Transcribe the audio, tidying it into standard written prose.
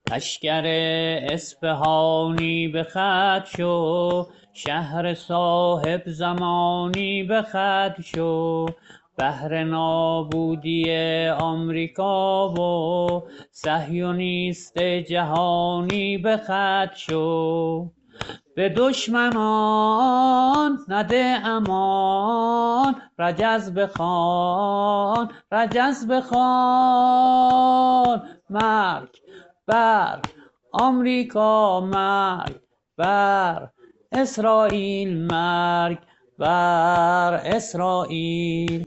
لشکر اصفهانی به خط شو، شهر صاحب زمانی به خط شو. بهر نابودی آمریکا و صهیونیست جهانی به خط شو. به دشمنان نده امان، رجز بخوان، رجز بخوان. مرگ بر آمریکا، مرگ بر اسرائیل، مرگ بر اسرائیل.